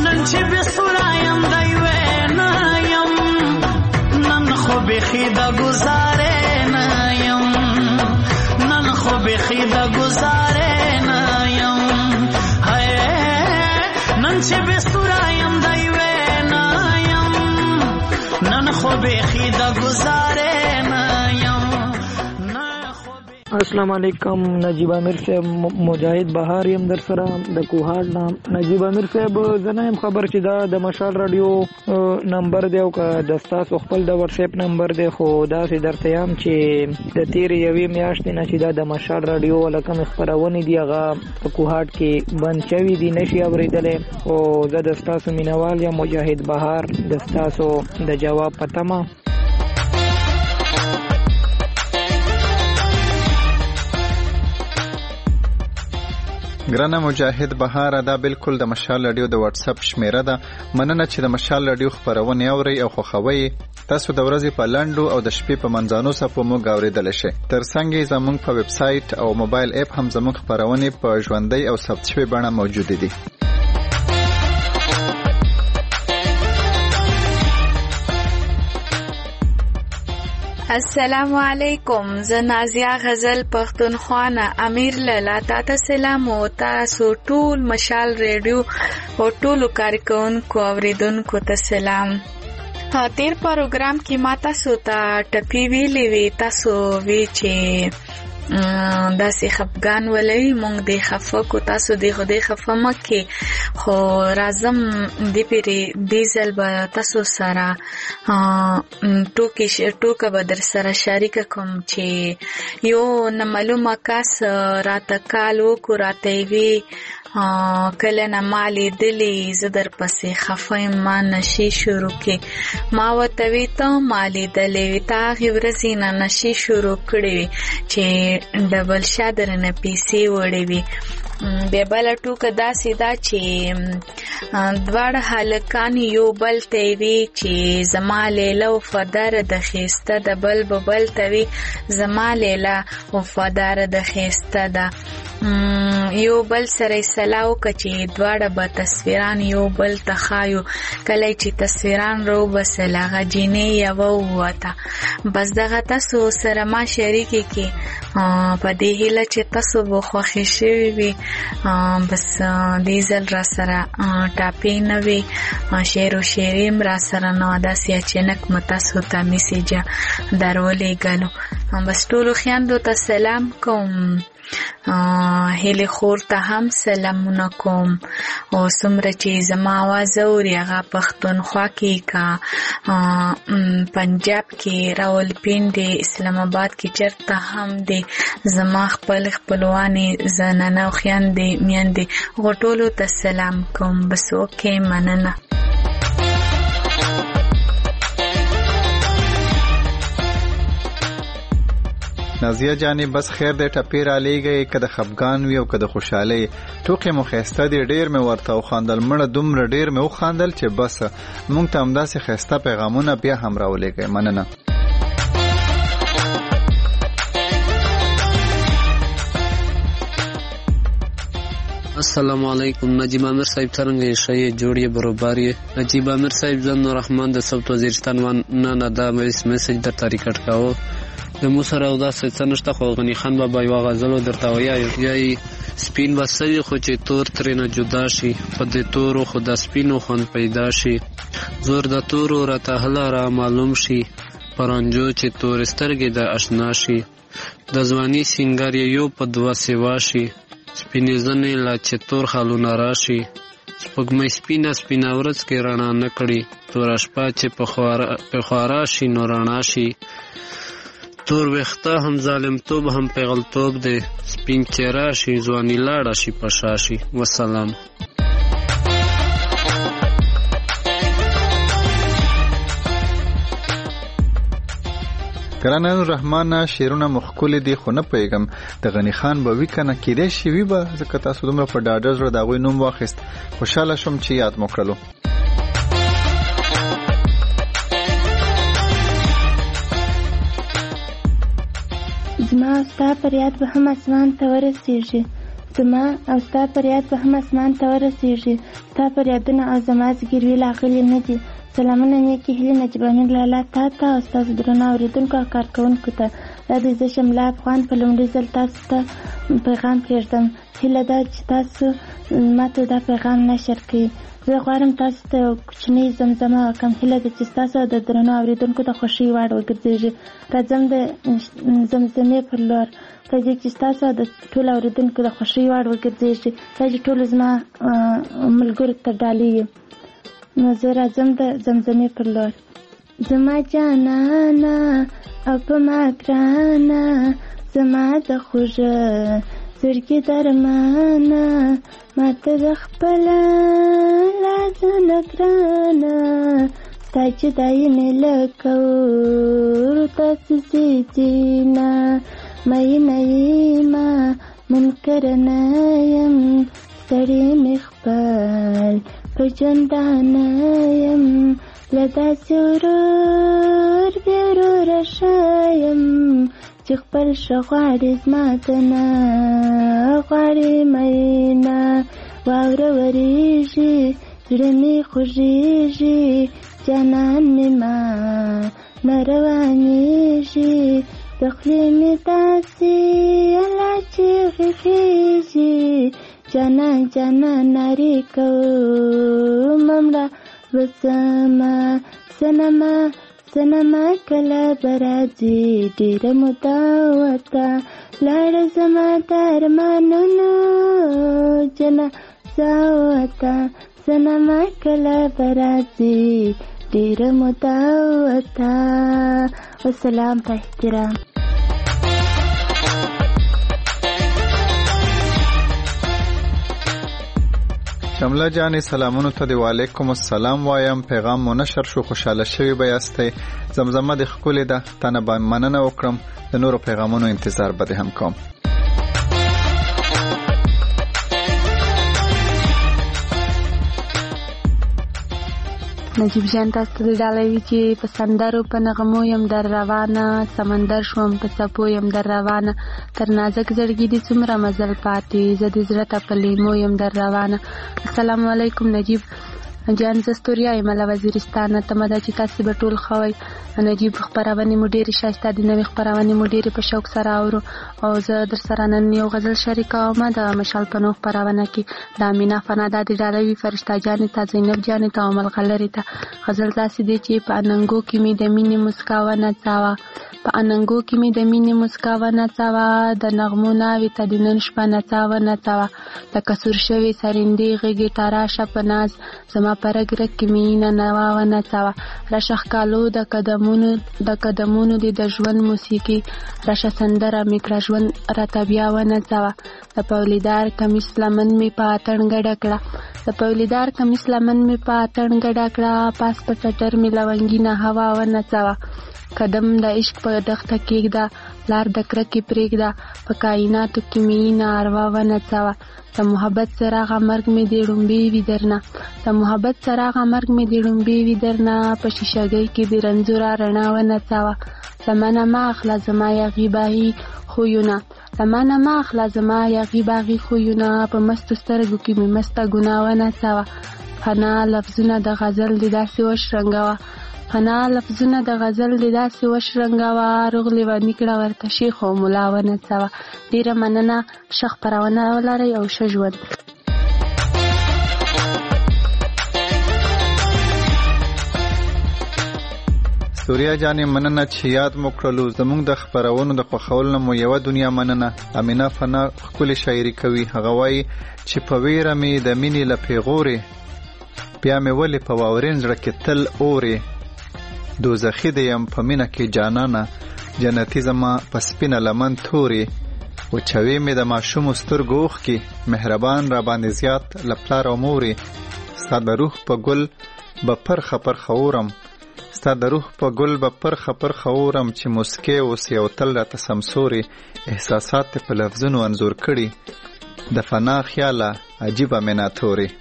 Speaker 2: نن چې بسورایم د یوې نه یم نن خو بیخي د ګزارې نه یم نن خو بیخي د ګزارې نه یم هی نن چې بسورایم د یوې نه یم نن خو بیخي د ګزارې نه یم.
Speaker 3: السلام علیکم. نجیب امیر صاحب مجاهد بهار یم در سره د کوهاټ نام. نجیب امیر صاحب زه نه یم خبر چې دا د مشال رادیو نمبر دی او که د ستاسو خپل د واتساپ نمبر دی خو داسې درته یم چې د تېرې یوې میاشتې نه چې دا د مشال رادیو والا کومې خپرونې دي هغه په کوهاټ کې بند شوي دي نشي اورېدلی او زه د ستاسو مینوال یم مجاهد بهار د ستاسو د جواب په تمه.
Speaker 6: ګرانه مجاهد بهار دا بالکل د مشال رادیو د واتس اپ شمیره ده. مننه چې د مشال رادیو خبرونه اوري او خوښوي. تاسو د ورځې په لنډو او د شپې په منځانو صفو موږ اوریدل شي. ترڅنګ زموږ په ویب سټ او موبایل اپ هم زموږ خبرونه په ژوندۍ او ثبت شوی بڼه موجود دي.
Speaker 7: السلام علیکم. زه نازیه غزل پښتونخوا نه امیر لالا تاسو سلام او تاسو ټول مشال ریډیو او ټول کارکونکو اوریدونکو ته سلام. تیر پروګرام کې ما تاسو ته ټپی ویلې وی تاسو وی چې داسې خفګان ولوي مونږ د خفه کو تاسو د خدای خفه مکه خو رازم د پیری دیزل به تاسو سره ټوکه به در سره شریک کوم چې یو نه معلومه کس راته کالو کو راته وی کله نه مالی دلی زدر پسې خفه ما نشي شروع کې ما وتوي ته مالی دلی تا غوړزي نه نشي شروع کړی چې ډبل شادر نه پیسي وړي وي به بل ټوکه داسې دا چې دواړه هلکان یو بل ته وی چې زما لیلا وفادار د خيسته د بل توي زما لیلا وفادار د خيسته ده یو بل سره سلاو کچې دواړه به تصویران یو بل تخایو کله چې تصویران رو بسلا غجینې یو وته بس دغه تاسو سره ما شریکي کې په دې هله چې تاسو به خوښی شي وي بس دیزل را سره ټاپی نه وي شعر او شعریم را سره نو داسې اچنک متاسو ته میسیج درولې غلو بس ټول خويندو ته سلام کوم هله خور ته هم سلامونه کوم او سمره چې زما आवाज اوري هغه پښتونخوا کې کا پنجاب کې راولپنډي اسلام آباد کې چرته هم دي زما خپلوانې زنانه او خويندې میندې غټولو ته سلام کوم بس اوکې مننه.
Speaker 6: نازیه جانی بس خیر دې ټپی را لېږي که د خفګان وي او که د خوشحالۍ ټوکې مو ښایسته دي ډېر مې ورته وخاندل مړه دومره ډېر مې وخاندل چې بس موږ ته همداسې ښایسته پیغامونه بیا هم راولېږئ. مننه.
Speaker 5: السلام علیکم. نجیب امیر صاحب څنګه یې شې جوړې برابر یې نجیب امیر صاحب زن الرحمن د سبت وزیرستان نه دا میسج درته ریکارډ کاوه د مو سره او داسې څه نشته خو غني خان بابا یو غزل درته وایي سپین وسوي خو چې تور ترې نه جدا شي په دې تورو خو د سپینو خوند پیدا شي زور د تورو راته هله را معلوم شي پرانجو چې تور سترګې د آشنا شي د ځواني سینګار یو په دوا سیوا شي سپینې زنې لا چې تور خالونه راشي سپوږمۍ سپینه ورځ کې رڼا نه کړي تور شپه چې په خوارا شي نو رڼا شي تور وخته هم ظالم توب هم پیغلتوب دی سپین چهره شي ځواني لاړه شي پشا شي. والسلام.
Speaker 6: ګران الرحمن شیرونه مخکول دي خو نه پیغام د غنی خان به وکنه کېدې شي وي به ځکه تاسو دومره په ډاډه زړه دا غوي نوم واخیست خوشاله شم چې یاد مو کړلو.
Speaker 24: زما ستا پر یاد به هم اسمان ته ورسیږي
Speaker 4: زما او ستا پر یاد به هم اسمان ته ورسیږي. ستا پر یادونه او زما زګیروي لاغلي نه دي. سلامونه نیکې هیلې نجیب امیر لالا تا ته او ستاسو درنو اورېدونکو او کارکوونکو ته. دا د زه شمله افغان په لومړي ځل تاسو ته پیغام پرېږدم. هیله ده چې تاسو ماته دا پیغام نشر کړئ. زه غواړم تاسو ته یو کوچنۍ زمزمه وکړم. هیله ده چې ستاسو د درنو اورېدونکو د خوښۍ وړ وګرځېږي. راځم د زمزمې پر لور په دې چې ستاسو د ټولو اورېدونکو د خوښۍ وړ وګرځېږي. دا چې ټولو زما ملګرو ته ډالۍ وي. نو زه راځم د زمزمې پر لور. زما جانانه او په ما ګرانه زما د خوږه زړګي درمانه ماته د خپله لازمه ګرانه ستا جدایي مې لکه ورته سوځېدینه مینه یمه منکره نه یم ستړی مې خپل په ژوندانه یم له داسې ورور بې وروره ښایم چې خپل ښه غواړي زما ته نه غواړي مینه واوره ورېږي زړه مې خوږېږي جانان مې ما نه روانېږي د خولې مې داسې الله چیغې خېږي جانان جانان نارې کومه مړه وسمه سنما کله به راځي ډېره موده وته لاړه زما د ارمانونو جنازه وته سنما کله به راځي ډېره موده وته. والسلام په احترام.
Speaker 6: شمله جانې سلامونو ته د وعلیکم السلام وایم. پیغام مو نشر شو، خوشاله شوي به یاستئ. زمزمه د ښکلې ده، تانه به مننه وکړم. د نورو پیغامونو انتظار به دې هم کوم.
Speaker 11: نجیب جان تاسو ته ډالوي چې په سندرو په نغمو یم در روانه سمندر شوم په څپو یم در روانه تر نازک زړګي دې څومره مزل پاتې زه دې زړه ته په لیمو یم در روانه. السلام علیکم نجیب جان زه ستوریا یم له وزیرستانه. تمه ده چې تاسې به ټول ښه وئ. نجیب خپرونې مو ډېرې ښایسته دي، نوې خپرونې مو ډېرې په شوق سره اورو او زه در سره نن یو غزل شریکوم د مشال په نوم خپرونه کې د امینا فنادا د ډالوي فرشته جانې ته زینب جانې ته او ملغلرې ته. غزل داسې دی چې په اننګو کې مې د مینې مسکا ونڅاوه په اننګو کې مې د مینې مسکا ونڅاوه د نغمو ناوې ته د نن شپه نڅا ونڅاوه لکه سور شوې سرندې غېږې ته راشه په ناز زما په رګ رګ کې مینه نوا ونڅاوه راشه ښکالو د قدمونو دې د ژوند موسیقي راشه سندره مې کړه ژوند راته بیا ونڅاوه د پولیدار کمیس لمن مې په اتڼ ګډه کړه د پولیدار کمیس لمن مې په اتڼ ګډه کړه پاس په ټټر مې لونګینه هوا ونڅاوه قدم د عشق په دښته کېږده لار د کرکې پرېږده په کائناتو کې مینه اروا ونڅاوه د محبت څراغه مرګ مې دې ړومبې وي درنه د محبت څراغه مرګ مې دې ړومبې وي درنه په شیشګۍ کې دې رنځوره رڼا ونڅاوه زمانه ما اخله زما یاغي باغي خویونه زمانه ما اخله زما یاغي باغي خویونه په مستو سترګو کې مې مسته ګناه ونڅاوه فنا لفظونه د غزل دې داسې وشرنګوه فنا لفظونه د غزل دې داسې وشرنګوه روغ لیواني کړه ورته شیخ او ملا ونڅوه. ډېره مننه، ښه خپرونه ولرئ او ښه ژوند.
Speaker 6: ستوریا جانې مننه چې یاد مو کړلو. زموږ د خپرونو د خوښولو نه مو یوه دنیا مننه. امینا فنا ښکلې شاعري کوي. هغه وایي چې په ویره مې د مینې له پیغورې بیا مې ولې په واورین زړه کې تل اورې دوزخي دی یم په مینه کې جانانه جنتي زما په سپینه لمن تورې وچوي مې د ماشومو سترګو اوښکې مهربان را باندې زیات له پلار او مورې ستا د روح په ګل به پرخه پرخه اورم ستا د روح په ګل به پرخه پرخه اورم چې مسکې اوسې او تل راته سمسورې احساسات په لفظونو انځور کړي د فنا خیاله عجیبه مې ناتورې.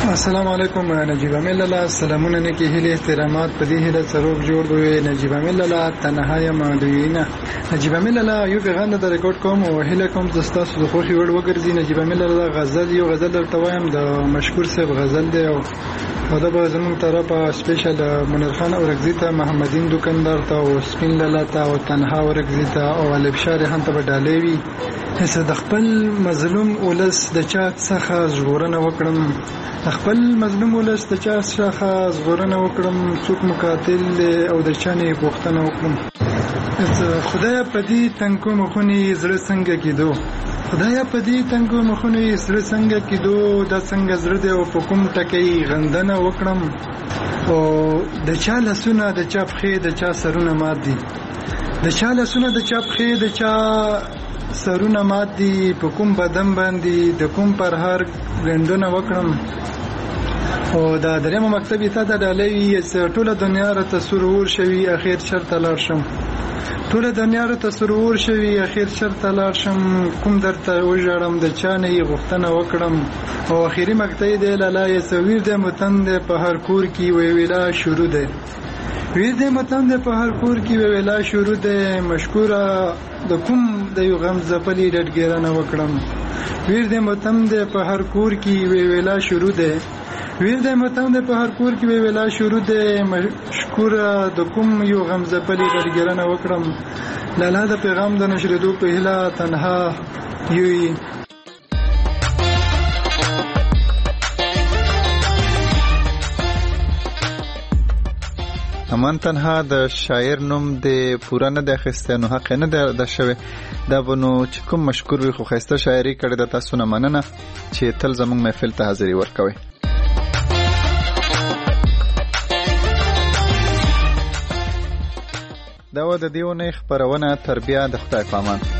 Speaker 6: السلام علیکم نجیب امیل الله سلامونه نیکی هیله احترامات په دې هیله سروب جوړ وي نجیب امیل الله تنهایم دوینه نجیب امیل الله یو پیغام د ریکارډ کوم او هیله کوم چې تاسو د خوښي وړ وګرځي نجیب امیل الله غزل یو غزل درته وایم د مشکور صاحب غزل دی او دا به زموږ طرفه سپیشل منیر خان اورګزی ته محمدین دکاندار ته او سپین لاله ته او تنها اورګزی ته او الف شار هم ته ډالې وي هڅه د خپل مظلوم ولس د چا څخه ژغورنه وکړم خپل مظلوم ولس د چا څخه ژغورنه وکړم څوک مقاتل او د چانه پوښتنه وکړم خدای په دې تنکو مخونی زړه څنګه کېدو خدای په دې تنکو مخونی زړه څنګه کېدو دا څنګه زړه دی او په کوم ټکی غندنه وکړم او د چا لسونه د چا پخې د چا سرونه مات دي د چا لسونه د چا پخې د چا سرونه مات دي په کوم بدن باندې د کوم پر هر غندنه وکړم او دا درېمه مکتب ته د ډالۍ ټوله دنیا را تصور شوي اخر شرط لاړ شم ټوله دنیا را تصور شوي اخر شرط لاړ شم کوم درته وژړم د چا نه غوښتنه وکړم او اخري مکتب دی لاله سویر د متن په هر کور کې ویلا شروع ده ویر د متن په هر کور کې ویلا شروع ده مشکوره د کوم د یو غم زپلی ډډګیرانه وکړم ویر د متن په هر کور کې ویلا شروع ده ویر د متن په هر کور کې ویلا شروع ده مشکوره د کوم یو غم زپلی ډډګیرانه وکړم لاله د پیغام د نشریدو په هیله تنها یوي امان تنها د شاعر نوم د پورا نه د اخیسته نو حق نه د شوه دا بنو چې کوم مشکور وي خو خسته شاعري کړي د تاسو نه مننه چې تل زموږ محفل ته حاضري ورکوي دا و د دیونه خبرونه تربیه د خدای پامان